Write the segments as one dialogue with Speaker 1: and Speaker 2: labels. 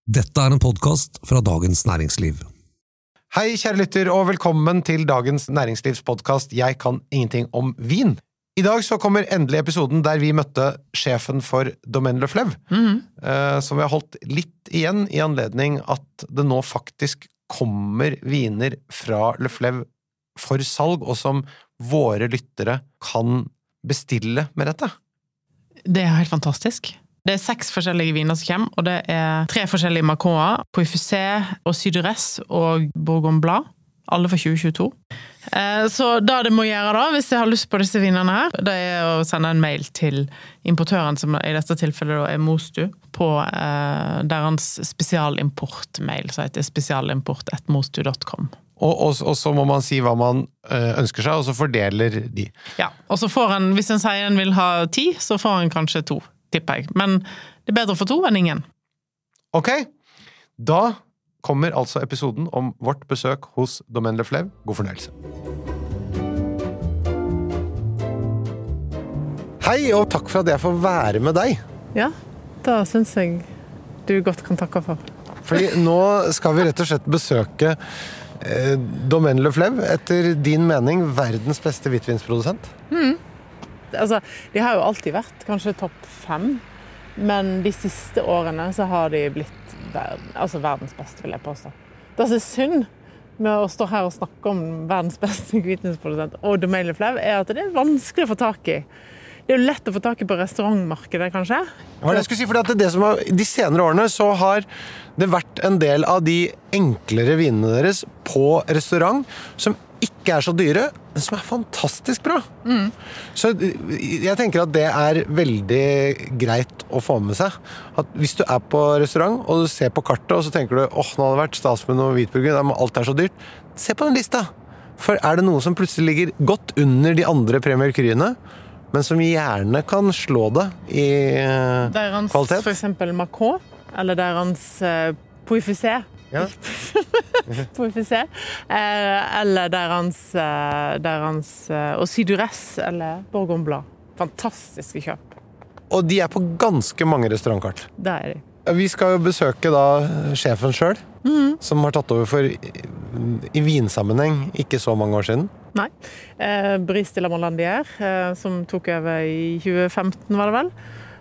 Speaker 1: Dette en podcast fra Dagens Næringsliv.
Speaker 2: Hei, kjære lytter, og velkommen til Dagens Næringslivs podcast Jeg kan ingenting om vin. I dag så kommer endelig episoden der vi møtte sjefen for Domaine Le Fleuve, som vi har holdt litt igjen i anledning at det nå faktisk kommer viner fra Le Fleuve for salg, og som våre lyttere kan bestille med dette.
Speaker 3: Det helt fantastisk. Det 6 forskjellige viner som kommer, og det 3 forskjellige Macroer, Pouilly-Fuissé og Syduresse og Bourgogne Blanc, alle for 2022. Så da det må gjøre da, hvis jeg har lyst på disse vinene her, det å sende en mail til importøren, som i dette tilfellet da Mostu, på deres spesialimport-mail, så heter spesialimport@mostu.com.
Speaker 2: Og så må man si hva man ønsker seg, og så fordeler de.
Speaker 3: Ja, og så får en, hvis en sier en vil ha 10, så får en kanskje 2. Tipper jeg. Men det bedre for 2 enn ingen.
Speaker 2: Ok, da kommer altså episoden om vårt besøk hos Domaine Le Fleuve. God fornøyelse. Hei, og takk for at jeg får være med deg.
Speaker 3: Ja, da synes jeg du godt kan takke for.
Speaker 2: Fordi nå skal vi rett og slett besøke Domaine Le Fleuve, etter din mening verdens beste hvitvinsprodusent.
Speaker 3: Altså, de har jo alltid vært kanskje topp 5, men de siste årene så har de blitt verdens beste, vil jeg påstå. Det som synd med å stå her og snakke om verdens beste hvitvinsprodusent og Domaine Le Fleuve, at det vanskelig å få tak i. Det jo lett å få tak i på restaurantmarkedet, kanskje.
Speaker 2: Ja, jeg skulle si, for det som de senere årene så har det vært en del av de enklere vinene deres på restaurant som ikke så dyre, men som fantastisk bra. Så jeg tenker at det veldig greit å få med seg. At hvis du på restaurant, og du ser på kartet, og så tenker du, nå hadde det vært stas med noe hvitburgund, men alt så dyrt. Se på den lista! For det noe som plutselig ligger godt under de andre Premier Cruene, men som gjerne kan slå det i kvalitet?
Speaker 3: For eksempel Macron, eller deres Pouilly-Fuissé. Ja. Pouilly-Fuissé, eller deres og Syduresse eller Bourgogne Blanc. Fantastiske kjøp.
Speaker 2: Og de på ganske mange restaurantkart.
Speaker 3: Det de.
Speaker 2: Vi skal jo besøke da sjefen selv, som har tatt over for i vinsammenheng ikke så mange år siden.
Speaker 3: Nei. Brice de la Molandier, som tok over i 2015, var det vel?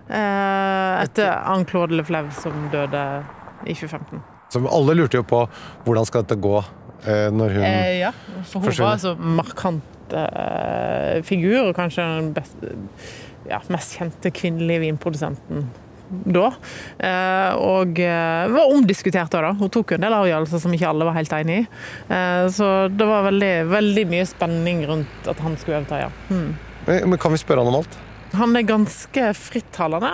Speaker 3: Etter Anne-Claude Le Fleuve, som døde i 2015.
Speaker 2: Så alle lurte jo på hvordan skal dette gå når hun
Speaker 3: ja, for hun var altså markant figur, og kanskje den mest kjente kvinnelige vinprodusenten da. Og var omdiskutert da. Hun tok en del avgjørelser som ikke alle var helt enige i. Så det var veldig, veldig mye spenning rundt at han skulle overta, ja.
Speaker 2: Men kan vi spørre han om alt?
Speaker 3: Han ganske frittalende.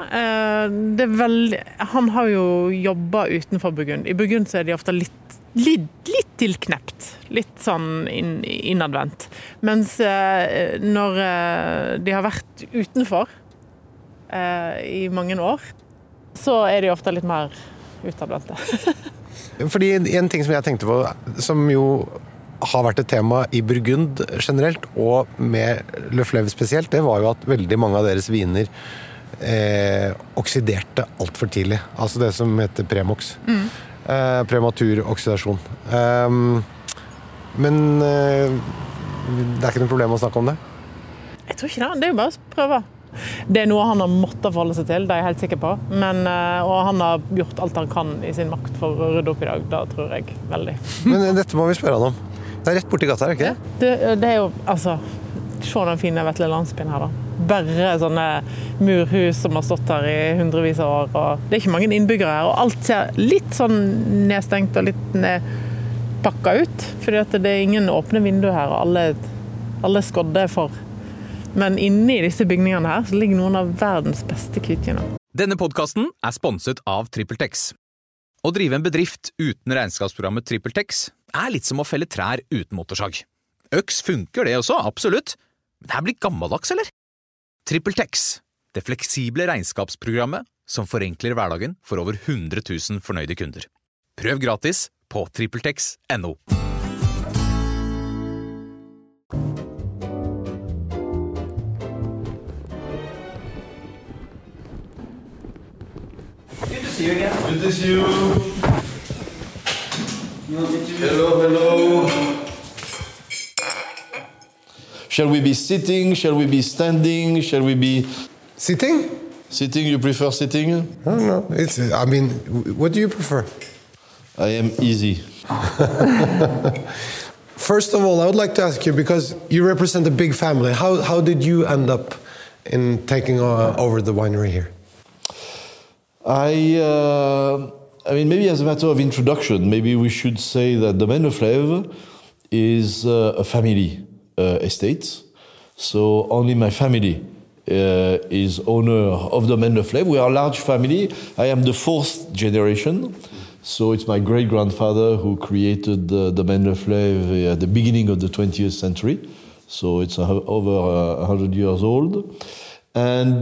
Speaker 3: Han har jo jobbet utenfor Burgund. I Burgund så de ofte litt tilknept. Litt sånn innadvendt. Mens når de har vært utenfor i mange år, så de ofte litt mer utadvendte.
Speaker 2: Fordi en ting som jeg tenkte på, som jo har vært et tema i Burgund generelt, og med Le Fleuve spesielt, det var jo at veldig mange av deres viner oksiderte alt for tidlig. Altså det som heter premox. Prematur oksidasjon. Men det ikke noe problem å snakke om det?
Speaker 3: Jeg tror ikke det. Det jo bare å prøve. Det noe han har måttet forholde seg til, det jeg helt sikker på. Og han har gjort alt han kan i sin makt for å rydde opp i dag. Da tror jeg veldig.
Speaker 2: Men dette må vi spørre han om. Det rett borti gata her, ikke det?
Speaker 3: Det jo, altså, se den fine Vetle landsbyen her da. Bare sånne murhus som har stått her i hundrevis av år. Og det ikke mange innbyggere her, og alt ser litt sånn nedstengt og litt pakket ut. Fordi at det ingen åpne vinduer her, og alle skodde for. Men inne i disse bygningene her, så ligger noen av verdens beste hvitviner.
Speaker 4: Denne podcasten sponset av TrippelTex. Å drive en bedrift uten regnskapsprogrammet TrippelTex litt som å felle trær uten motorsag. Øks funker det også, absolutt. Men det blir gammeldags, eller? TrippelTex, det fleksible regnskapsprogrammet som forenkler hverdagen for over 100 000 fornøyde kunder. Prøv gratis på trippeltex.no.
Speaker 2: Good to see you again. Good to see you.
Speaker 5: Hello. Shall we be sitting? Shall we be standing? Shall we be...
Speaker 2: Sitting?
Speaker 5: Sitting, you prefer sitting?
Speaker 2: I don't know. What do you prefer?
Speaker 5: I am easy.
Speaker 2: First of all, I would like to ask you, because you represent a big family, how did you end up in taking over the winery here?
Speaker 5: Maybe as a matter of introduction, maybe we should say that Domaine Le Fleuve is a family estate. So only my family is owner of Domaine Le Fleuve. We are a large family. I am the 4th generation. So it's my great-grandfather who created Domaine Le Fleuve at the beginning of the 20th century. So it's over 100 years old. And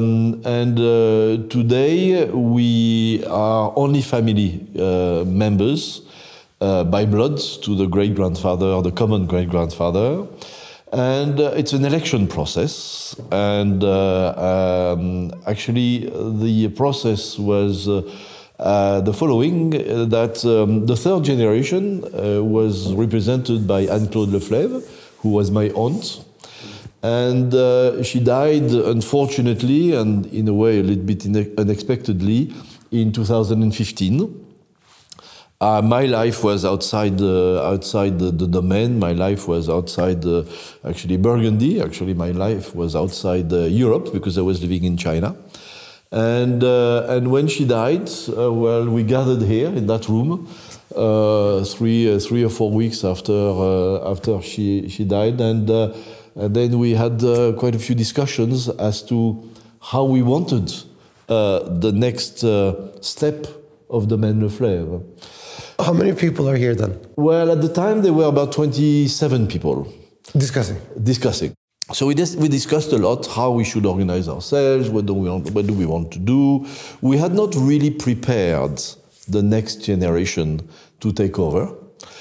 Speaker 5: today we are only family members by blood to the great-grandfather, the common great-grandfather. And it's an election process. And actually the process was the following, that the 3rd generation was represented by Anne-Claude Le Fleuve, who was my aunt. And she died, unfortunately, and in a way a little bit unexpectedly, in 2015. My life was outside the domain. My life was outside actually Burgundy. Actually, my life was outside Europe because I was living in China. And when she died, we gathered here in that room 3 or 4 weeks after she died, and then we had quite a few discussions as to how we wanted the next step of Domaine Le Fleuve.
Speaker 2: How many people are here then?
Speaker 5: Well, at the time there were about 27 people discussing. So we discussed a lot how we should organize ourselves, what do we want to do. We had not really prepared the next generation to take over.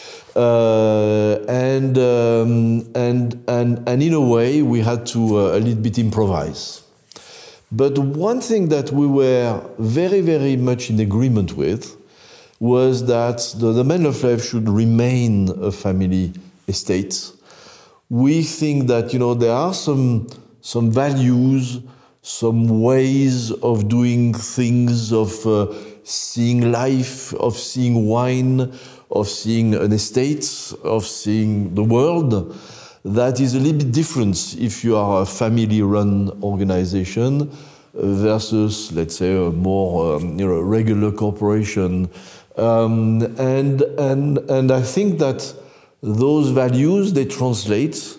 Speaker 5: And in a way, we had to a little bit improvise. But one thing that we were very, very much in agreement with was that the Domaine Le Fleuve should remain a family estate. We think that, there are some values, some ways of doing things, of seeing life, of seeing wine, of seeing an estate, of seeing the world, that is a little bit different if you are a family-run organization versus, let's say, a more regular corporation. And I think that those values, they translate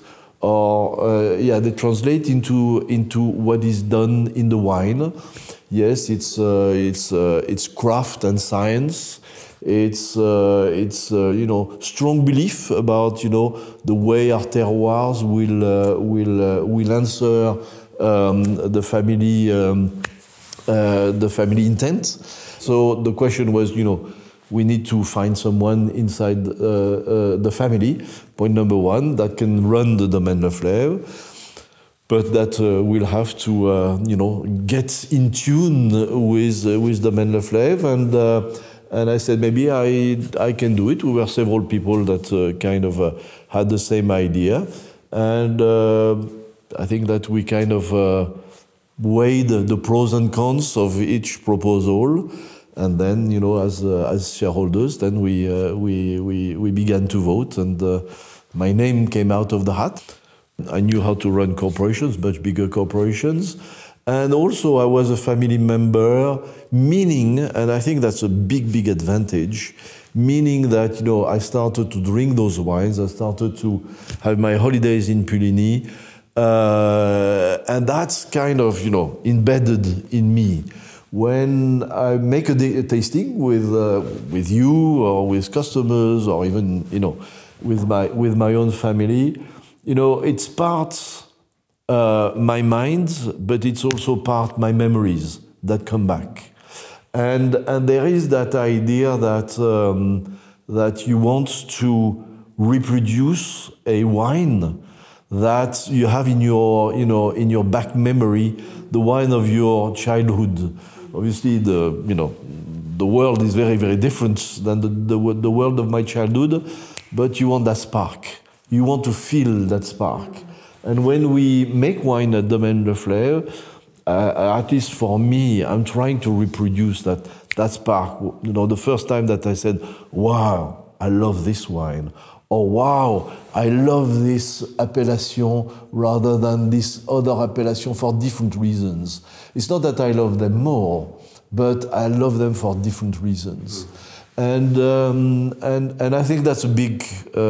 Speaker 5: into what is done in the wine. Yes, it's craft and science. It's strong belief about the way our terroirs will answer the family intent. So the question was, we need to find someone inside the family, point number one, that can run the Domaine Le Fleuve, but that will have to, get in tune with Domaine Le Fleuve. And I said, maybe I can do it. We were several people that kind of had the same idea. And I think that we kind of weighed the pros and cons of each proposal. And then, as shareholders, then we began to vote, and my name came out of the hat. I knew how to run corporations, much bigger corporations, and also I was a family member, meaning, and I think that's a big advantage, meaning that I started to drink those wines, I started to have my holidays in Puligny, and that's kind of embedded in me. When I make a tasting with you or with customers or even with my own family, it's part my mind, but it's also part my memories that come back, and there is that idea that you want to reproduce a wine that you have in your back memory, the wine of your childhood. Obviously, the the world is very, very different than the world of my childhood, but you want that spark. You want to feel that spark. And when we make wine at Domaine Le Flers, at least for me, I'm trying to reproduce that spark. You know, the first time that I said, wow, I love this wine. Or wow, I love this appellation rather than this other appellation for different reasons. It's not that I love them more, but I love them for different reasons. And I think that's a big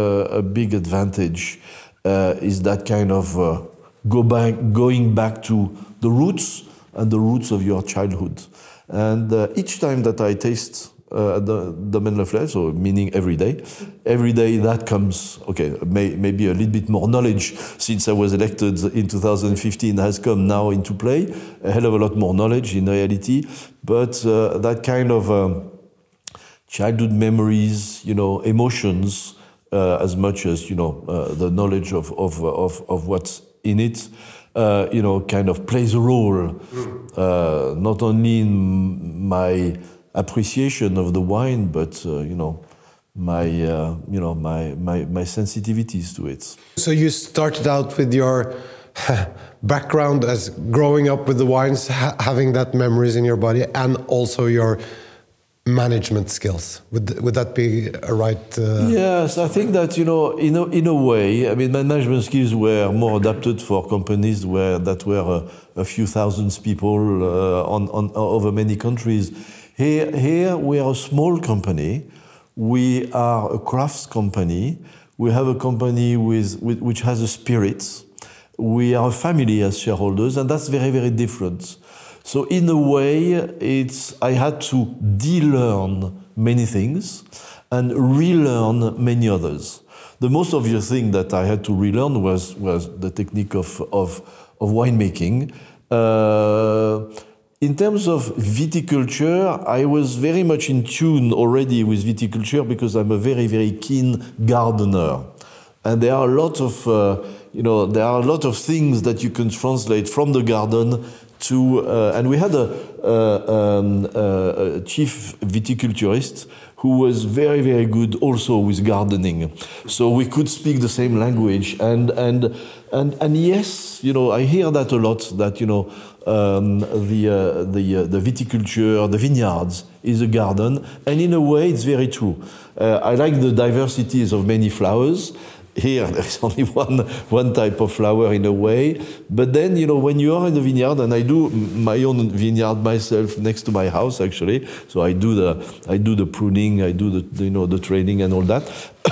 Speaker 5: advantage, is that kind of going back to the roots and the roots of your childhood. And each time that I taste the Domaine Le Flers, so meaning every day that comes, okay, maybe a little bit more knowledge since I was elected in 2015 has come now into play, a hell of a lot more knowledge in reality, but that kind of childhood memories, you know, emotions, as much as, you know, the knowledge of what's in it, you know, kind of plays a role, not only in my appreciation of the wine, but you know, my sensitivities to it.
Speaker 2: So you started out with your background as growing up with the wines, having that memories in your body, and also your management skills. Would that be a right?
Speaker 5: Yes, I think that, you know, in a way, I mean, my management skills were more adapted for companies that were a few thousands people on over many countries. Here we are a small company. We are a crafts company. We have a company which has a spirit. We are a family as shareholders, and that's very, very different. So in a way, I had to de-learn many things and relearn many others. The most obvious thing that I had to relearn was the technique of winemaking. In terms of viticulture, I was very much in tune already with viticulture because I'm a very, very keen gardener. And there are a lot of, things that you can translate from the garden to, and we had a chief viticulturist who was very, very good also with gardening. So we could speak the same language. And yes, you know, I hear that a lot, that, you know, the viticulture, the vineyards is a garden. And in a way, it's very true. I like the diversities of many flowers. Here, there's only one type of flower in a way. But then, you know, when you are in the vineyard, and I do my own vineyard myself next to my house, actually. So I do the pruning, I do the training and all that.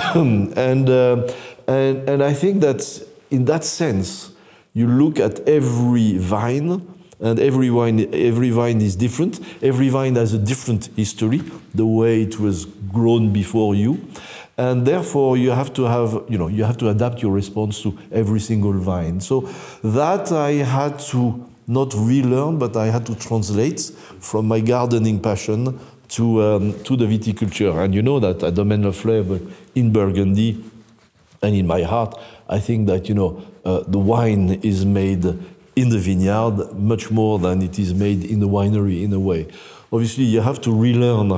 Speaker 5: and I think that in that sense, you look at every vine, and every vine is different. Every vine has a different history, the way it was grown before you. And therefore, you have to adapt your response to every single vine. So that I had to not relearn, but I had to translate from my gardening passion to the viticulture. And you know that at Domaine Le Flers in Burgundy, and in my heart, I think that, you know, the wine is made in the vineyard much more than it is made in the winery, in a way. Obviously, you have to relearn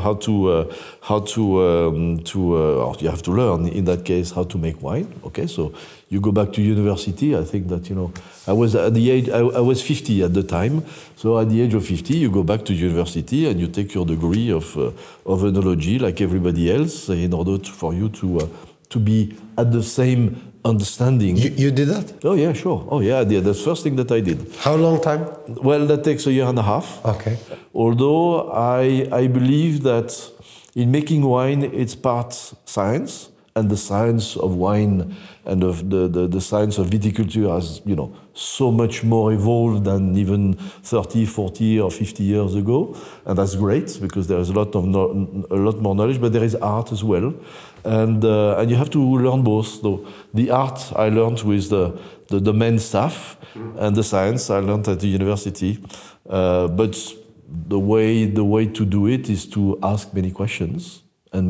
Speaker 5: or you have to learn, in that case, how to make wine. Okay, so you go back to university. I think that, you know, I was 50 at the time. So at the age of 50, you go back to university and you take your degree of enology like everybody else, in order for you to be at the same understanding.
Speaker 2: You did that?
Speaker 5: Oh yeah, sure. Oh yeah, that's the first thing that I did.
Speaker 2: How long time?
Speaker 5: Well, that takes a year and a half.
Speaker 2: Okay.
Speaker 5: Although I believe that in making wine, it's part science, and the science of wine and of the science of viticulture has, you know, so much more evolved than even 30, 40 or 50 years ago. And that's great, because there is a lot more knowledge, but there is art as well. And you have to learn both. So the art I learned with the domain staff, and the science I learned at the university. But the way to do it is to ask many questions, and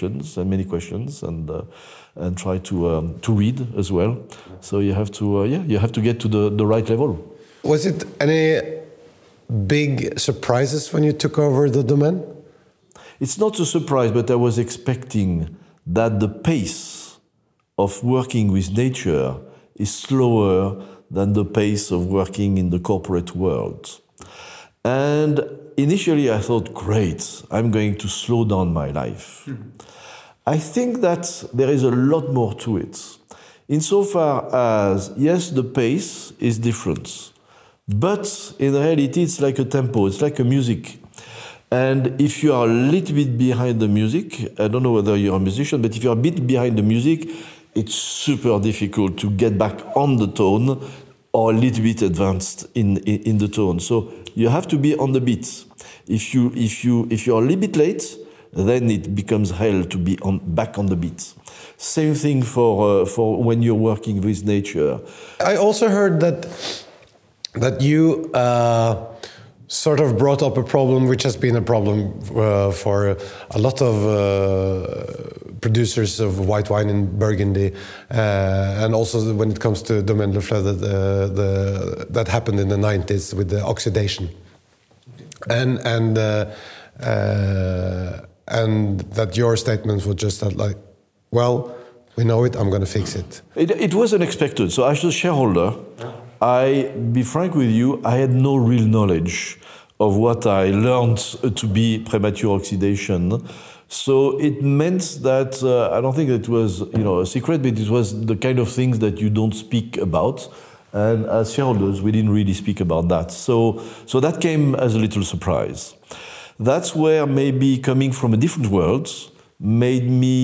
Speaker 5: try to read as well. So you have to get to the right level.
Speaker 2: Was it any big surprises when you took over the domain?
Speaker 5: It's not a surprise, but I was expecting that the pace of working with nature is slower than the pace of working in the corporate world. And initially I thought, great, I'm going to slow down my life. I think that there is a lot more to it. Insofar as, yes, the pace is different, but in reality it's like a tempo, it's like a music. And if you are a little bit behind the music, I don't know whether you're a musician, but if you're a bit behind the music, it's super difficult to get back on the tone or a little bit advanced in the tone. So you have to be on the beat. If you're a little bit late, then it becomes hell to be back on the beat. Same thing for when you're working with nature.
Speaker 2: I also heard that you sort of brought up a problem which has been a problem for a lot of producers of white wine in Burgundy, and also when it comes to Domaine Le Fleuve, that happened in the 90s with the oxidation, and that your statement was just that, like, well, we know it, I'm going to fix it.
Speaker 5: It was unexpected. So as a shareholder, be frank with you, I had no real knowledge of what I learned to be premature oxidation. So it meant that I don't think it was a secret, but it was the kind of things that you don't speak about. And as shareholders, we didn't really speak about that. So that came as a little surprise. That's where maybe coming from a different world made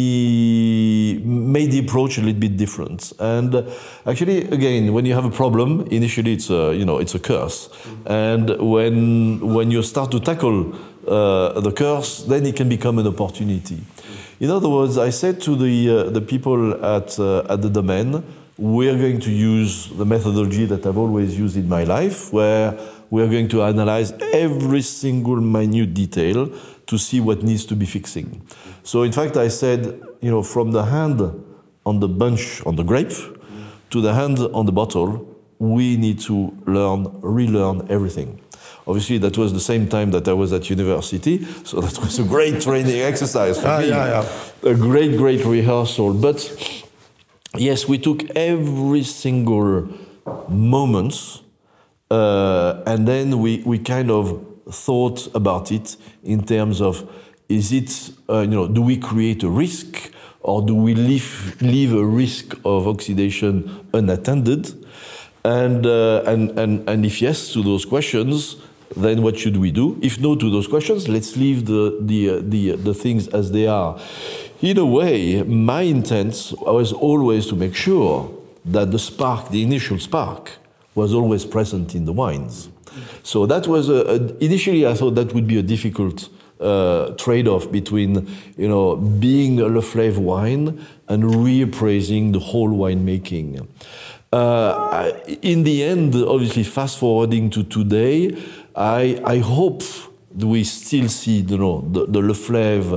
Speaker 5: the approach a little bit different. And actually, again, when you have a problem, initially it's a curse. And when you start to tackle the curse, then it can become an opportunity. In other words, I said to the people at the Domaine, we're going to use the methodology that I've always used in my life, where we're going to analyze every single minute detail to see what needs to be fixing. So in fact, I said, from the hand on the bunch, on the grape, to the hand on the bottle, we need to relearn everything. Obviously, that was the same time that I was at university, so that was a great training exercise for me. Yeah. A great rehearsal. But yes, we took every single moment, and then we kind of thought about it in terms of, is it, do we create a risk, or do we leave a risk of oxidation unattended? And if yes to those questions, then what should we do? If no to those questions, let's leave the things as they are. In a way, my intent was always to make sure that the initial spark, was always present in the wines. So that was initially I thought that would be a difficult trade-off between being a Le Fleuve wine and reappraising the whole winemaking. In the end, obviously, fast forwarding to today, I hope we still see the Le Fleuve,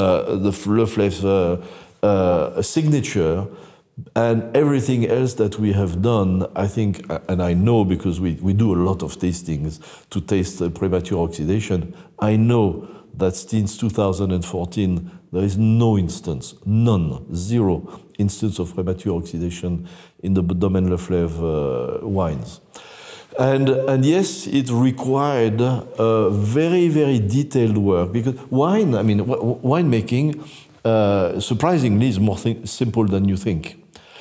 Speaker 5: signature. And everything else that we have done, I think, and I know because we do a lot of tastings to taste premature oxidation, I know that since 2014, there is zero instance of premature oxidation in the Domaine Le Fleuve wines. And yes, it required very, very detailed work, because winemaking, surprisingly, is more simple than you think.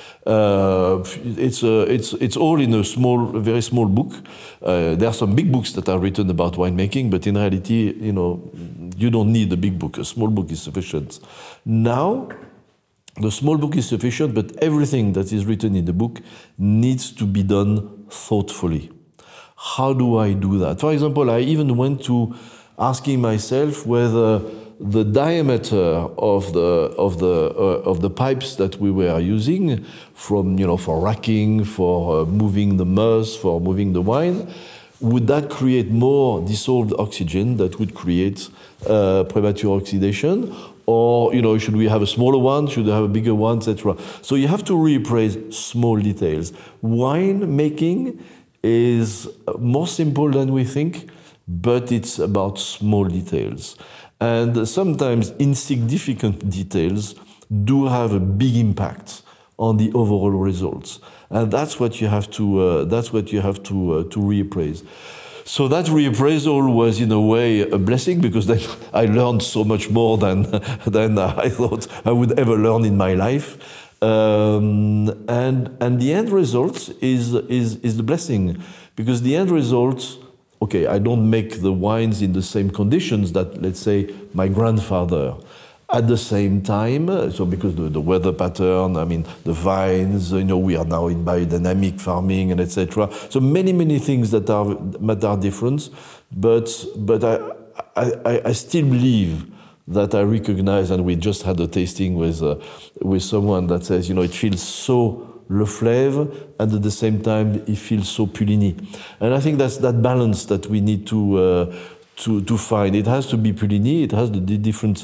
Speaker 5: It's all in a very small book. There are some big books that are written about winemaking, but in reality, you don't need a big book. A small book is sufficient. Now, the small book is sufficient, but everything that is written in the book needs to be done thoughtfully. How do I do that? For example, I even went to asking myself whether the diameter of the pipes that we were using, for racking, for moving the must, for moving the wine, would that create more dissolved oxygen that would create premature oxidation? Or should we have a smaller one? Should we have a bigger one, etc.? So you have to reappraise small details. Wine making is more simple than we think, but it's about small details. And sometimes insignificant details do have a big impact on the overall results, and that's what you have to reappraise. So that reappraisal was in a way a blessing, because then I learned so much more than I thought I would ever learn in my life. And the end result is the blessing, because the end result. Okay, I don't make the wines in the same conditions that, let's say, my grandfather. At the same time, so because the weather pattern, I mean, the vines, we are now in biodynamic farming and etc. So many things that are different, but I still believe that I recognize, and we just had a tasting with someone that says, it feels so Le Fleuve, and at the same time it feels so Puligny. And I think that's that balance that we need to find. It has to be Puligny. It has the different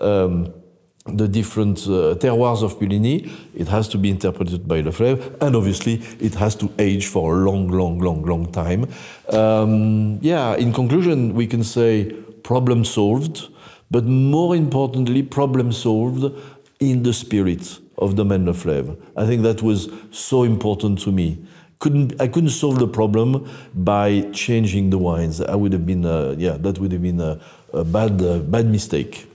Speaker 5: terroirs of Puligny. It has to be interpreted by Le Fleuve, and obviously it has to age for a long time. In conclusion, we can say problem solved, but more importantly, problem solved in the spirit of Domaine Le Fleuve. I think that was so important to me. I couldn't solve the problem by changing the wines. That would have been a bad mistake.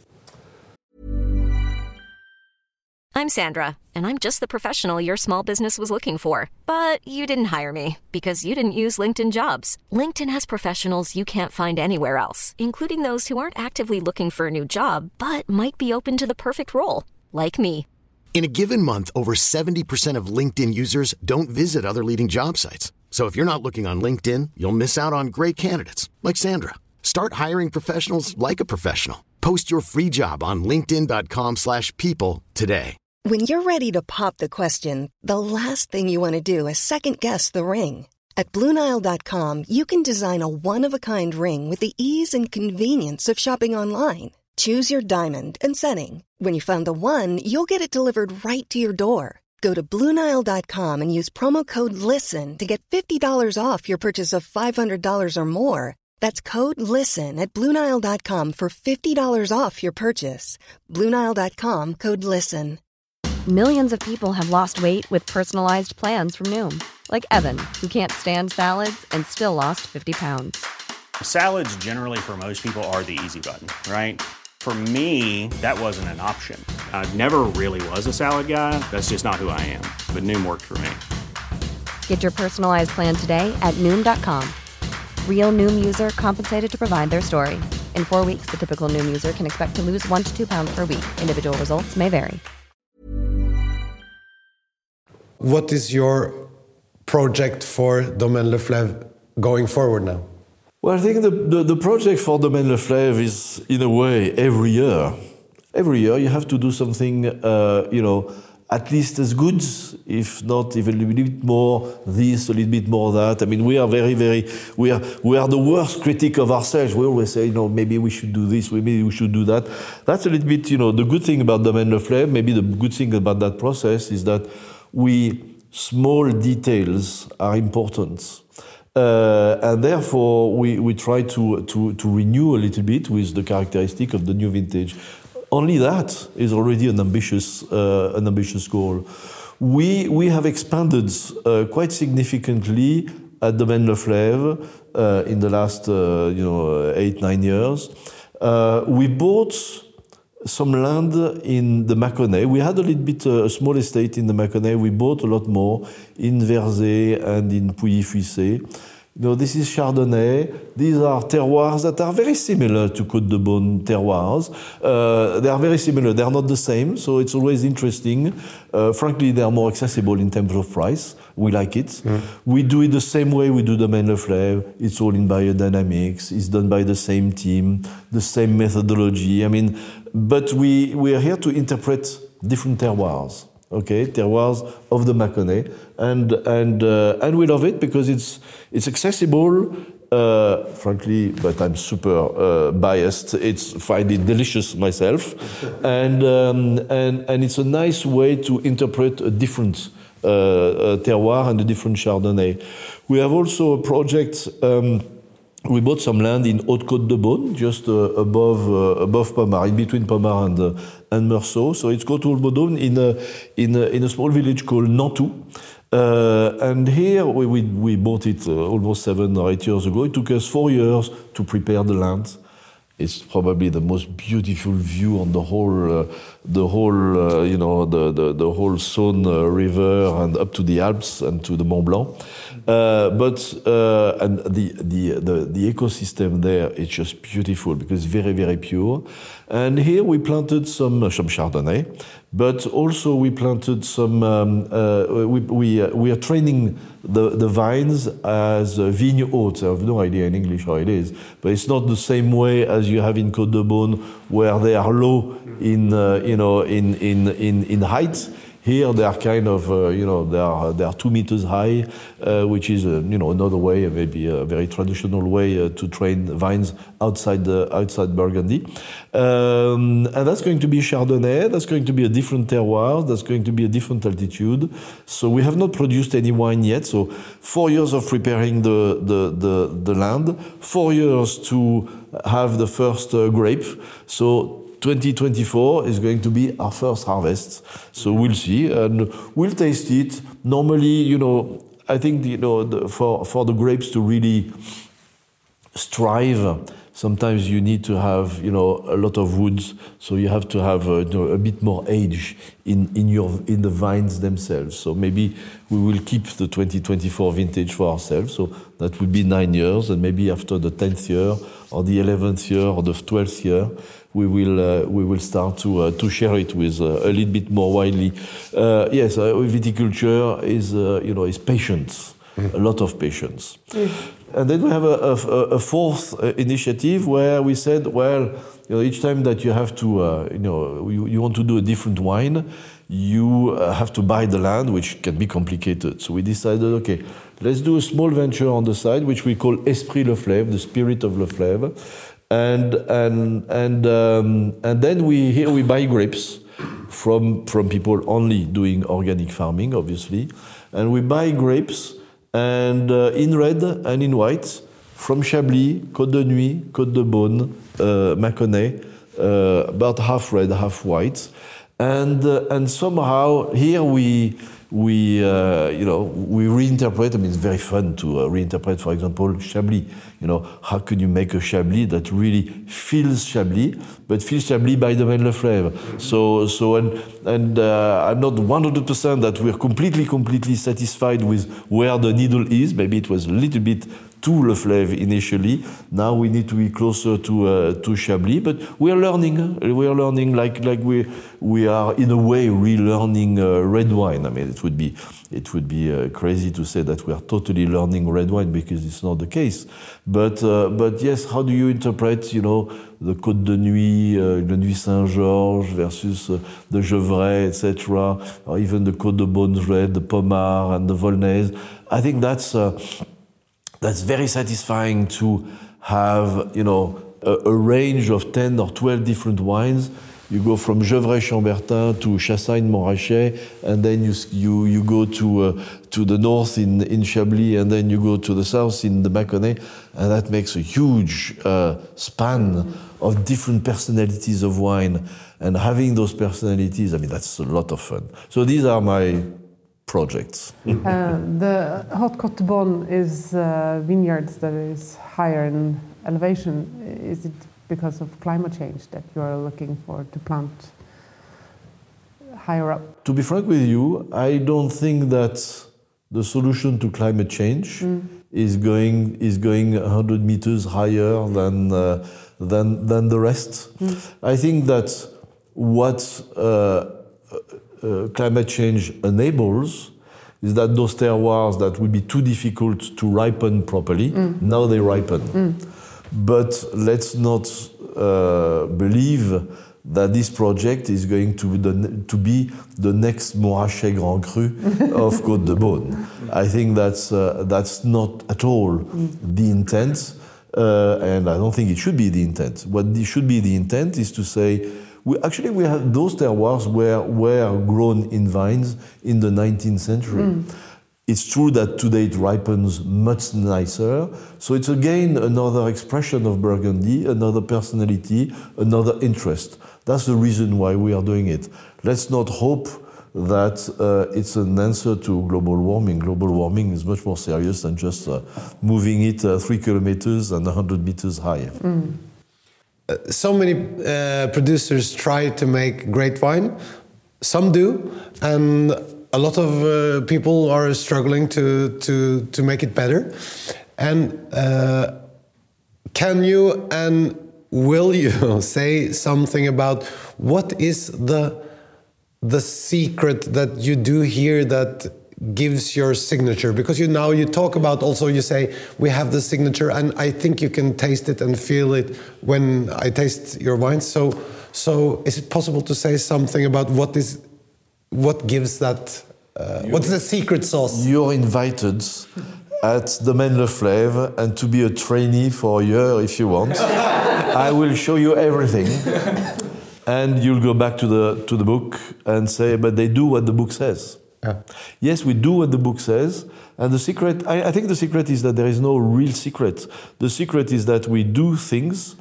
Speaker 6: I'm Sandra, and I'm just the professional your small business was looking for. But you didn't hire me because you didn't use LinkedIn Jobs. LinkedIn has professionals you can't find anywhere else, including those who aren't actively looking for a new job, but might be open to the perfect role, like me.
Speaker 7: In a given month, over 70% of LinkedIn users don't visit other leading job sites. So if you're not looking on LinkedIn, you'll miss out on great candidates like Sandra. Start hiring professionals like a professional. Post your free job on linkedin.com/people today.
Speaker 8: When you're ready to pop the question, the last thing you want to do is second-guess the ring. At BlueNile.com, you can design a one-of-a-kind ring with the ease and convenience of shopping online. Choose your diamond and setting. When you find the one, you'll get it delivered right to your door. Go to BlueNile.com and use promo code LISTEN to get $50 off your purchase of $500 or more. That's code LISTEN at BlueNile.com for $50 off your purchase. BlueNile.com, code LISTEN.
Speaker 9: Millions of people have lost weight with personalized plans from Noom. Like Evan, who can't stand salads and still lost 50 pounds.
Speaker 10: Salads generally for most people are the easy button, right? For me, that wasn't an option. I never really was a salad guy. That's just not who I am. But Noom worked for me.
Speaker 9: Get your personalized plan today at Noom.com. Real Noom user compensated to provide their story. In 4 weeks, the typical Noom user can expect to lose 1 to 2 pounds per week. Individual results may vary.
Speaker 2: What is your project for Domaine Le Fleuve going forward now?
Speaker 5: Well, I think the project for Domaine Le Fleuve is, in a way, every year. Every year you have to do something, at least as good, if not even a little bit more this, a little bit more that. I mean, we are we are the worst critic of ourselves. We always say, maybe we should do this, maybe we should do that. That's a little bit, the good thing about Domaine Le Fleuve, maybe the good thing about that process is that small details are important. And therefore, we try to renew a little bit with the characteristic of the new vintage. Only that is already an ambitious goal. We have expanded quite significantly at Domaine Le Fleuve in the last 8-9 years. We bought some land in the Mâconnais. We had a little bit a small estate in the Mâconnais. We bought a lot more in Verzé and in Pouilly-Fuissé. This is Chardonnay. These are terroirs that are very similar to Côte de Beaune terroirs. They are very similar. They are not the same, so it's always interesting. Frankly, they are more accessible in terms of price. We like it. Mm. We do it the same way we do Domaine Le Fleuve. It's all in biodynamics. It's done by the same team, the same methodology. But we are here to interpret different terroirs. Okay, terroirs of the Mâconnais, and we love it because it's accessible. Frankly, but I'm super biased. Find it delicious myself, and it's a nice way to interpret a different terroir and a different Chardonnay. We have also a project we bought some land in Haute-Côte-de-Beaune, just above Pommard, in between Pommard and Meursault. So it's Côte-de-Beaune in a small village called Nantou. And here we bought it almost 7 or 8 years ago. It took us 4 years to prepare the land. It's probably the most beautiful view on the whole Saône River and up to the Alps and to the Mont Blanc. And the ecosystem there is just beautiful because it's very, very pure. And here we planted some Chardonnay, but also we planted some. We are training the vines as vigne haute. I have no idea in English how it is, but it's not the same way as you have in Côte-de-Beaune, where they are low in height. Here they are kind of, they are 2 meters high, which is, another way, maybe a very traditional way to train vines outside Burgundy. And that's going to be Chardonnay. That's going to be a different terroir. That's going to be a different altitude. So we have not produced any wine yet. So 4 years of preparing the land, 4 years to have the first grape. So 2024 is going to be our first harvest. So we'll see, and we'll taste it. Normally, I think, for the grapes to really strive, sometimes you need to have, a lot of woods. So you have to have, a bit more age in the vines themselves. So maybe we will keep the 2024 vintage for ourselves. So that will be 9 years, and maybe after the 10th year, or the 11th year, or the 12th year, we will start to share it with a little bit more widely. Yes, viticulture is patience, a lot of patience. And then we have a fourth initiative where we said, well, each time that you have to, you want to do a different wine, you have to buy the land, which can be complicated. So we decided, okay, let's do a small venture on the side, which we call Esprit Le Fleuve, the spirit of Le Fleuve. And then we buy grapes from people only doing organic farming, obviously, and we buy grapes and in red and in white from Chablis, Côte de Nuits, Côte de Beaune, Mâconnais, about half red, half white, and somehow here we reinterpret. I mean, it's very fun to reinterpret, for example, Chablis. How can you make a Chablis that really feels Chablis, but feels Chablis by the Domaine Le Fleuve? So I'm not 100% that we're completely satisfied with where the needle is. Maybe it was a little bit too Le Fleuve initially. Now we need to be closer to Chablis, but we are learning. We are learning like we are in a way relearning red wine. I mean, it would be crazy to say that we are totally learning red wine because it's not the case. But yes, how do you interpret, the Côte de Nuits, le Nuit Saint-Georges versus the Gevrey, etc., or even the Côte de Beaune red, the Pommard and the Volnaises? I think that's very satisfying to have, a range of 10 or 12 different wines. You go from Gevrey-Chambertin to Chassagne-Montrachet, and then you go to the north in Chablis, and then you go to the south in the Mâconnais, and that makes a huge span of different personalities of wine. And having those personalities, I mean, that's a lot of fun. So these are my projects.
Speaker 11: The Haute-Côte-de-Beaune is vineyards that is higher in elevation. Is it because of climate change that you are looking for to plant higher up?
Speaker 5: To be frank with you, I don't think that the solution to climate change is going 100 meters higher than the rest. I think that what climate change enables is that those terroirs that would be too difficult to ripen properly, now they ripen. But let's not believe that this project is going to be the next Montrachet Grand Cru of Côte de Beaune. I think that's not at all the intent, and I don't think it should be the intent. What should be the intent is to say, we have those terroirs were grown in vines in the 19th century. It's true that today it ripens much nicer. So it's again another expression of Burgundy, another personality, another interest. That's the reason why we are doing it. Let's not hope that it's an answer to global warming. Global warming is much more serious than just moving it 3 kilometers and 100 meters high.
Speaker 2: So many producers try to make great wine. Some do, and a lot of people are struggling to make it better. And can you and will you say something about what is the secret that you do here that gives your signature? Because you talk about also, you say we have the signature, and I think you can taste it and feel it when I taste your wines. So is it possible to say something about what gives that? What's the secret sauce?
Speaker 5: You're invited at Domaine Le Fleuve and to be a trainee for a year if you want. I will show you everything. And you'll go back to the book and say, but they do what the book says.
Speaker 2: Yeah.
Speaker 5: Yes, we do what the book says. And the secret, I think the secret is that there is no real secret. The secret is that we do things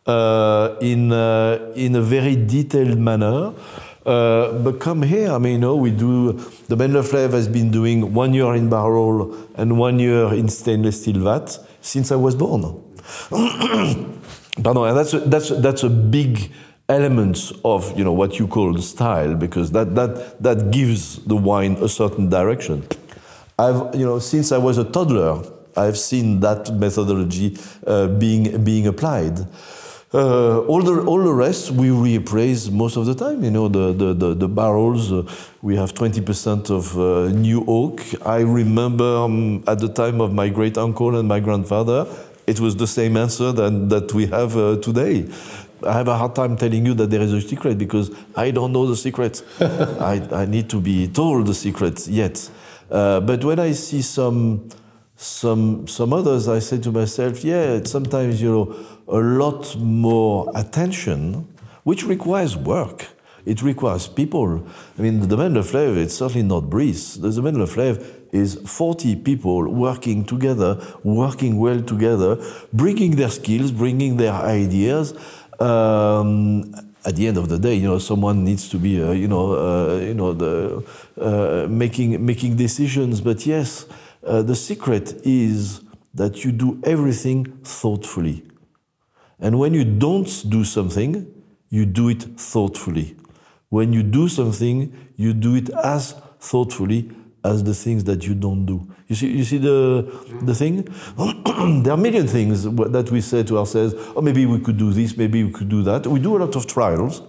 Speaker 5: in a very detailed manner. But come here, we do, Domaine Le Fleuve has been doing 1 year in barrel and 1 year in stainless steel vat since I was born. Pardon, and that's a big element of what you call the style, because that gives the wine a certain direction. Since I was a toddler, I've seen that methodology being applied. All the rest we reappraise most of the time. The barrels, we have 20% of new oak. I remember at the time of my great uncle and my grandfather, it was the same answer that we have today. I have a hard time telling you that there is a secret because I don't know the secret. I need to be told the secret yet. But when I see some others, I say to myself, sometimes a lot more attention, which requires work. It requires people. The Domaine Le Fleuve, it's certainly not Brice. The Domaine Le Fleuve is 40 people working together, working well together, bringing their skills, bringing their ideas. At the end of the day, someone needs to be, making decisions. But yes, the secret is that you do everything thoughtfully. And when you don't do something, you do it thoughtfully. When you do something, you do it as thoughtfully as the things that you don't do. You see the thing? There are a million things that we say to ourselves, maybe we could do this, maybe we could do that. We do a lot of trials,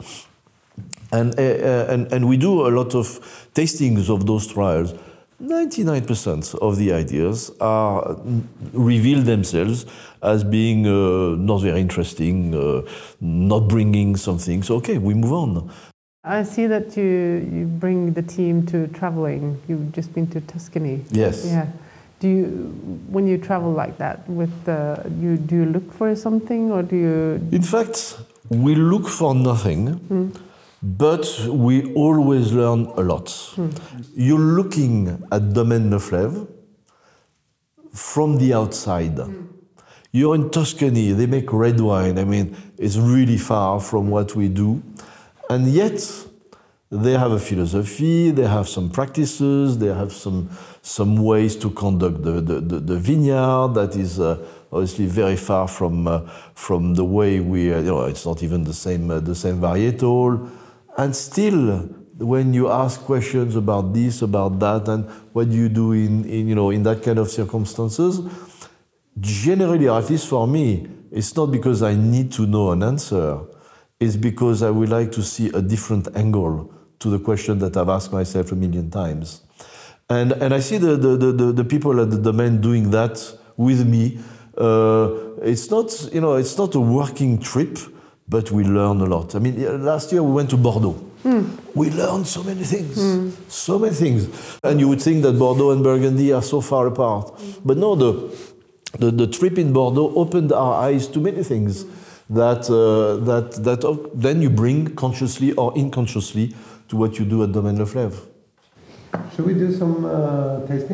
Speaker 5: and we do a lot of tastings of those trials. 99% of the ideas reveal themselves as being not very interesting, not bringing something. So, okay, we move on.
Speaker 11: I see that you bring the team to traveling. You've just been to Tuscany.
Speaker 5: Yes.
Speaker 11: Yeah. When you travel like that, do you look for something, or do you?
Speaker 5: In fact, we look for nothing, but we always learn a lot. You're looking at Domaine Le Fleuve from the outside. You're in Tuscany. They make red wine. It's really far from what we do. And yet, they have a philosophy, they have some practices, they have some ways to conduct the vineyard that is obviously very far from the way we, it's not even the same varietal. And still, when you ask questions about this, about that, and what do you do in that kind of circumstances, generally, or at least for me, it's not because I need to know an answer. It's because I would like to see a different angle to the question that I've asked myself a million times. And I see the people at the Domaine doing that with me. It's not a working trip, but we learn a lot. Last year we went to Bordeaux. We learned so many things, so many things. And you would think that Bordeaux and Burgundy are so far apart. But no, the trip in Bordeaux opened our eyes to many things. That then you bring consciously or unconsciously to what you do at Domaine Le Fleuve.
Speaker 2: Should we do some tasting?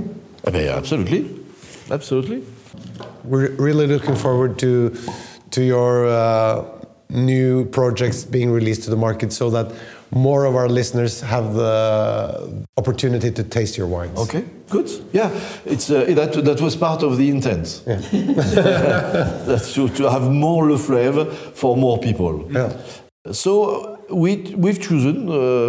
Speaker 5: Absolutely. Absolutely.
Speaker 2: We're really looking forward to your new projects being released to the market so that more of our listeners have the opportunity to taste your wines.
Speaker 5: Okay, good. Yeah, it's that was part of the intent.
Speaker 2: Yeah.
Speaker 5: That's to have more Leflaive for more people.
Speaker 2: Yeah.
Speaker 5: So we've chosen,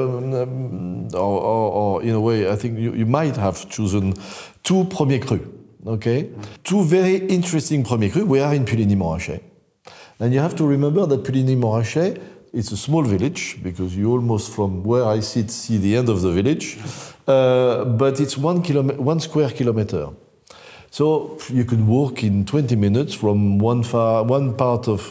Speaker 5: or in a way, I think you might have chosen 2 premiers crus. Okay, 2 very interesting premiers crus. We are in Puligny-Montrachet, and you have to remember that Puligny-Montrachet, it's a small village, because you almost from where I sit see the end of the village, but it's 1 square kilometer. So you could walk in 20 minutes from one part of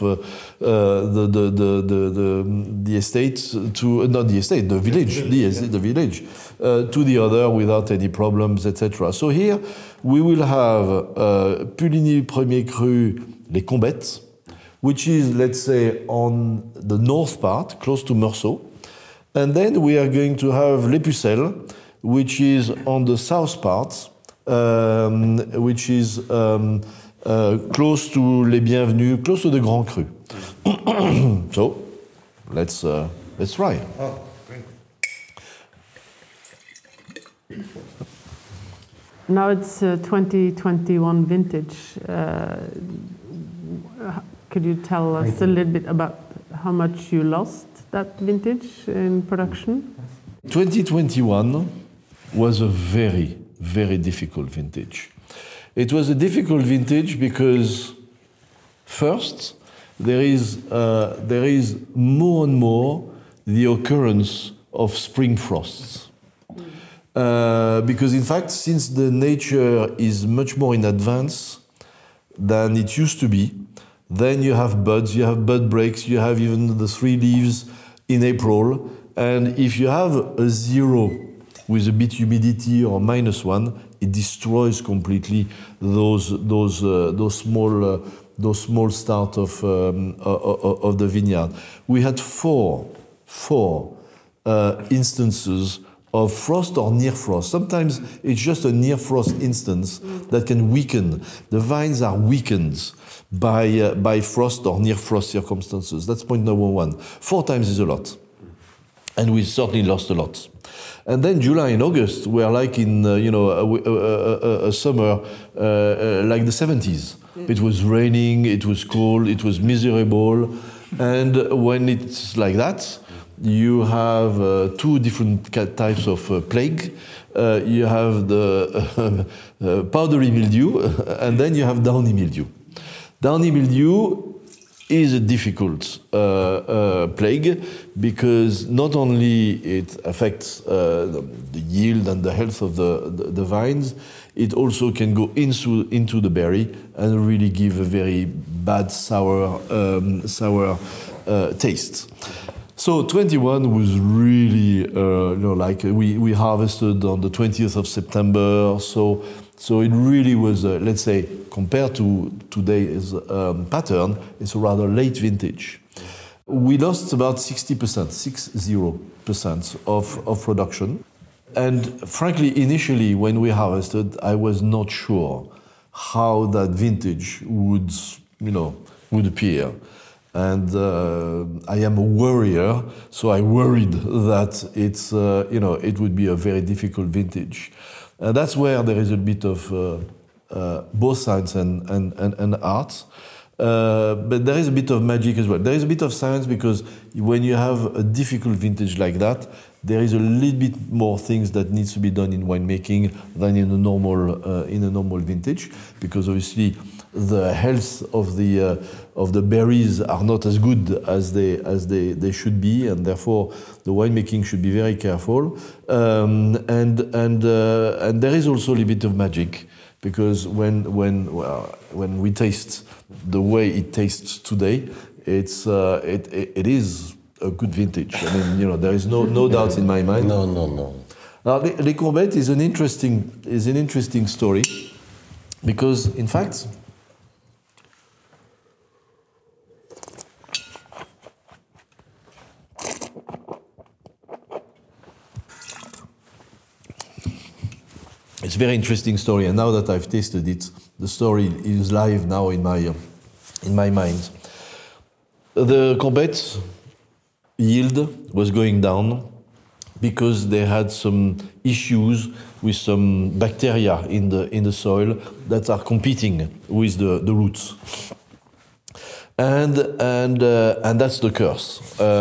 Speaker 5: the estate to not the estate, the village, the village, to the other without any problems, etc. So here we will have Puligny Premier Cru Les Combettes, which is, let's say, on the north part, close to Meursault. And then we are going to have Les Pucelles, which is on the south part, which is close to Les Bienvenus, close to the Grand Cru. So, let's try.
Speaker 2: Oh, great.
Speaker 11: Now it's 2021 vintage. Could you tell us a little bit about how much you lost that vintage in production?
Speaker 5: 2021 was a very, very difficult vintage. It was a difficult vintage because, first, there is more and more the occurrence of spring frosts. Because in fact, since the nature is much more in advance than it used to be, then you have buds, you have bud breaks, you have even the 3 leaves in April, and if you have a 0 with a bit humidity or -1, it destroys completely those small start of the vineyard. We had four instances of frost or near frost. Sometimes it's just a near frost instance that can weaken. The vines are weakened by frost or near frost circumstances. That's point number 1. 4 times is a lot. And we certainly lost a lot. And then July and August were like in a summer like the 70s. It was raining, it was cold, it was miserable. And when it's like that, you have 2 different types of plague. You have the powdery mildew, and then you have downy mildew. Downy mildew is a difficult plague because not only it affects the yield and the health of the vines, it also can go into the berry and really give a very bad sour taste. So 21 was really, like we harvested on the 20th of September. So it really was, let's say, compared to today's pattern, it's a rather late vintage. We lost about 60% of production. And frankly, initially, when we harvested, I was not sure how that vintage would appear. And I am a worrier, so I worried that it would be a very difficult vintage. And that's where there is a bit of both science and art. But there is a bit of magic as well. There is a bit of science because when you have a difficult vintage like that, there is a little bit more things that needs to be done in winemaking than in a normal vintage, because obviously the health of the berries are not as good as they should be, and therefore the winemaking should be very careful. And there is also a little bit of magic, because when we taste the way it tastes today, it is a good vintage. I mean, there is no doubt in my mind.
Speaker 2: No.
Speaker 5: Now, Les Combettes is an interesting story, because in fact, It's a very interesting story, and now that I've tasted it, the story is live now in my mind. The Combette yield was going down because they had some issues with some bacteria in the soil that are competing with the roots. And that's the curse.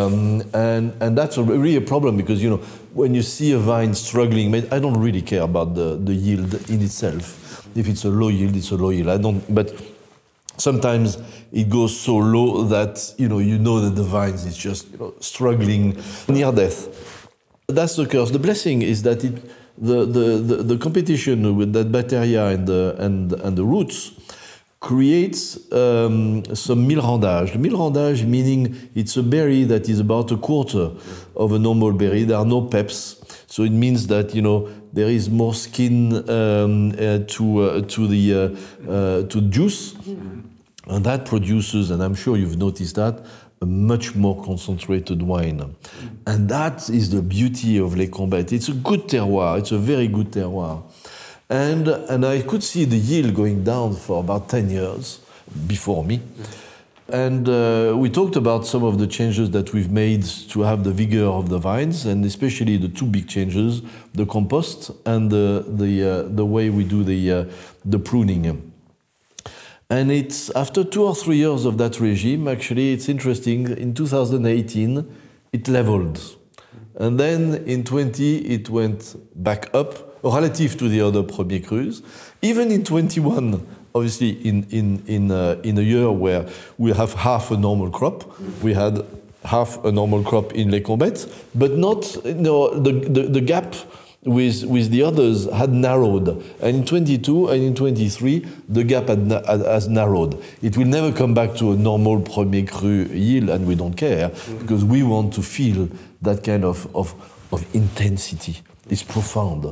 Speaker 5: And that's really a problem because, when you see a vine struggling, I don't really care about the yield in itself. If it's a low yield, it's a low yield. But sometimes it goes so low that, you know that the vines is just, struggling near death. That's the curse. The blessing is that the competition with that bacteria and the roots creates some milrandage. The milrandage meaning it's a berry that is about a quarter of a normal berry. There are no peps, so it means that there is more skin to juice, and that produces, and I'm sure you've noticed that, a much more concentrated wine. And that is the beauty of Les Combettes. It's a good terroir. It's a very good terroir. And I could see the yield going down for about 10 years before me. And we talked about some of the changes that we've made to have the vigor of the vines, and especially the two big changes, the compost and the way we do the pruning. And it's after 2 or 3 years of that regime, actually, it's interesting, in 2018, it leveled. And then in 20, it went back up relative to the other Premier Crus. Even in 21, obviously, in a year where we have half a normal crop, we had half a normal crop in Les Combettes, but not, the gap with the others had narrowed. And in 22 and in 23, the gap has narrowed. It will never come back to a normal Premier Cru yield, and we don't care, because we want to feel that kind of intensity. It's profound.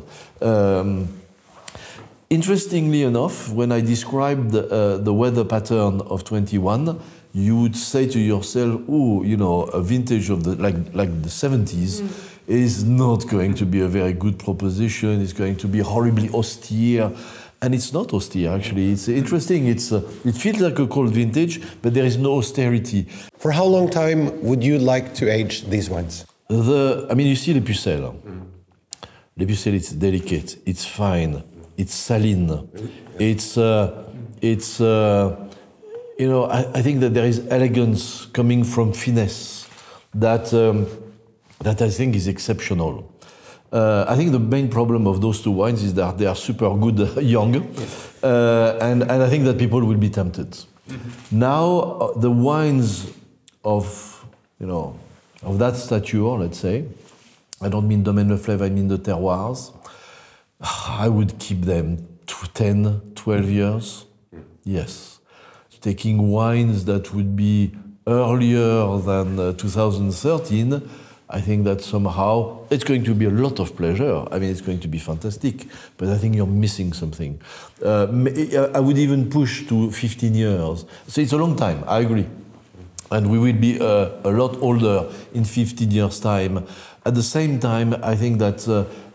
Speaker 5: Interestingly enough, when I described the weather pattern of 21, you would say to yourself, a vintage of the like the 70s is not going to be a very good proposition. It's going to be horribly austere. And it's not austere, actually. It's interesting. It feels like a cold vintage, but there is no austerity.
Speaker 2: For how long time would you like to age these wines?
Speaker 5: You see Les Pucelles. Les Pucelles, it's delicate, it's fine, it's saline. I think that there is elegance coming from finesse that I think is exceptional. I think the main problem of those two wines is that they are super good young, and I think that people will be tempted. Mm-hmm. Now, the wines of that stature, let's say, I don't mean Domaine Le Fleuve, I mean the terroirs, I would keep them 10, 12 years. Yes. Taking wines that would be earlier than 2013, I think that somehow it's going to be a lot of pleasure. It's going to be fantastic, but I think you're missing something. I would even push to 15 years. So it's a long time, I agree. And we will be a lot older in 15 years' time. At the same time, I think that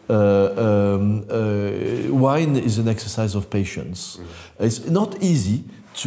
Speaker 5: wine is an exercise of patience. It's not easy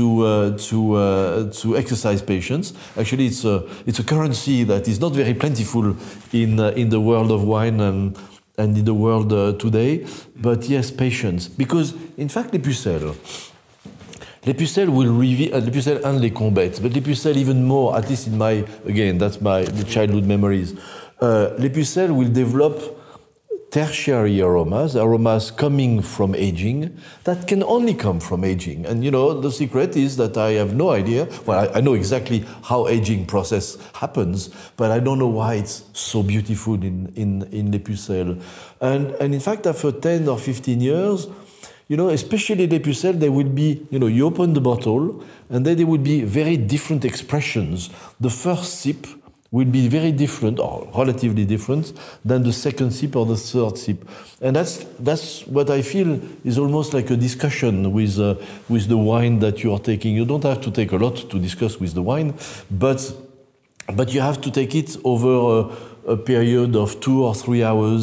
Speaker 5: to exercise patience. Actually, it's a currency that is not very plentiful in the world of wine and in the world today. But yes, patience, because in fact, Les Pucelles will reveal Les Pucelles and Les Combettes, but Les Pucelles even more. At least that's the childhood memories. Les Pucelles will develop tertiary aromas coming from aging, that can only come from aging. And the secret is that I have no idea. Well, I know exactly how aging process happens, but I don't know why it's so beautiful in Les Pucelles. And in fact, after 10 or 15 years, especially Les Pucelles, there will be, you open the bottle, and then there will be very different expressions. The first sip will be very different, or relatively different, than the second sip or the third sip. And that's what I feel is almost like a discussion with the wine that you are taking. You don't have to take a lot to discuss with the wine, but you have to take it over a period of 2 or 3 hours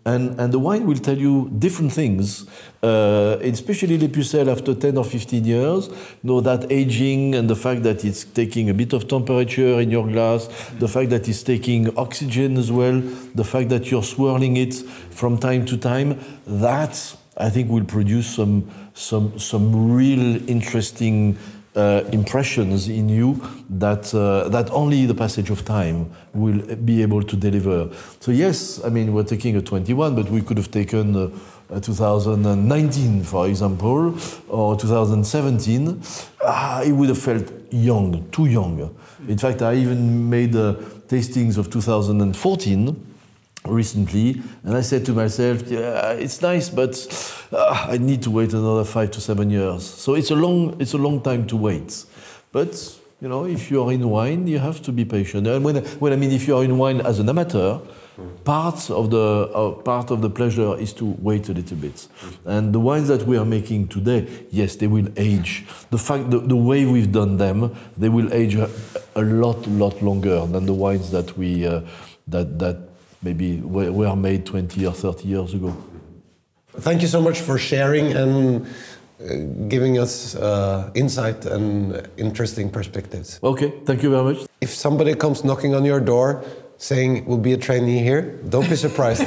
Speaker 5: And the wine will tell you different things, especially Les Pucelles after 10 or 15 years. Know that aging and the fact that it's taking a bit of temperature in your glass, the fact that it's taking oxygen as well, the fact that you're swirling it from time to time, that I think will produce some real interesting impressions in you that only the passage of time will be able to deliver. So yes, I mean, we're taking a 21, but we could have taken 2019, for example, or 2017. It would have felt young, too young. In fact, I even made tastings of 2014 recently, and I said to myself, yeah, it's nice, but I need to wait another 5 to 7 years. So it's a long time to wait. But you know, if you are in wine, you have to be patient. And when I mean if you are in wine as an amateur, part of the pleasure is to wait a little bit. And the wines that we are making today, yes, they will age. The way we've done them, they will age a lot longer than the wines that we that maybe were made 20 or 30 years ago.
Speaker 2: Thank you so much for sharing and giving us insight and interesting perspectives.
Speaker 5: Okay, thank you very much.
Speaker 2: If somebody comes knocking on your door saying we'll be a trainee here, don't be surprised.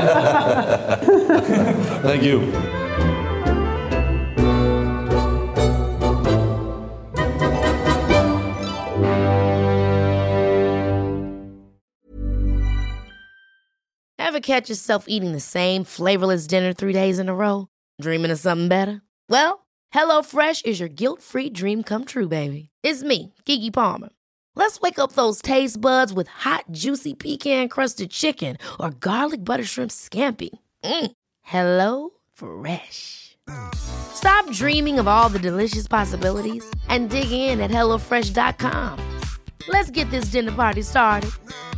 Speaker 5: Thank you.
Speaker 12: Ever catch yourself eating the same flavorless dinner 3 days in a row? Dreaming of something better? Well, HelloFresh is your guilt-free dream come true, baby. It's me, Keke Palmer. Let's wake up those taste buds with hot, juicy pecan-crusted chicken or garlic butter shrimp scampi. Hello Fresh. Stop dreaming of all the delicious possibilities and dig in at HelloFresh.com. Let's get this dinner party started.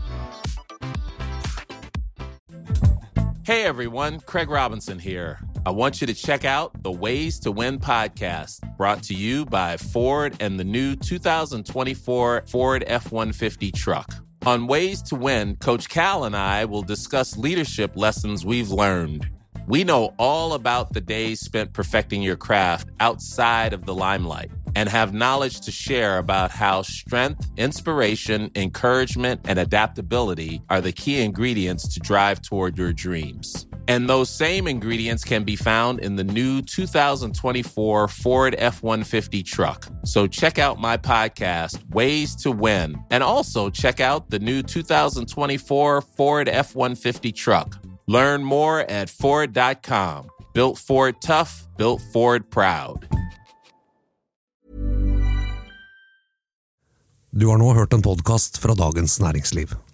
Speaker 13: Hey everyone, Craig Robinson here. I want you to check out the Ways to Win podcast, brought to you by Ford and the new 2024 Ford F-150 truck. On Ways to Win, Coach Cal and I will discuss leadership lessons we've learned. We know all about the days spent perfecting your craft outside of the limelight and have knowledge to share about how strength, inspiration, encouragement, and adaptability are the key ingredients to drive toward your dreams. And those same ingredients can be found in the new 2024 Ford F-150 truck. So check out my podcast, Ways to Win, and also check out the new 2024 Ford F-150 truck. Learn more at Ford.com. Built Ford tough, built Ford proud.
Speaker 1: Du har nå hørt en podcast fra Dagens Næringsliv.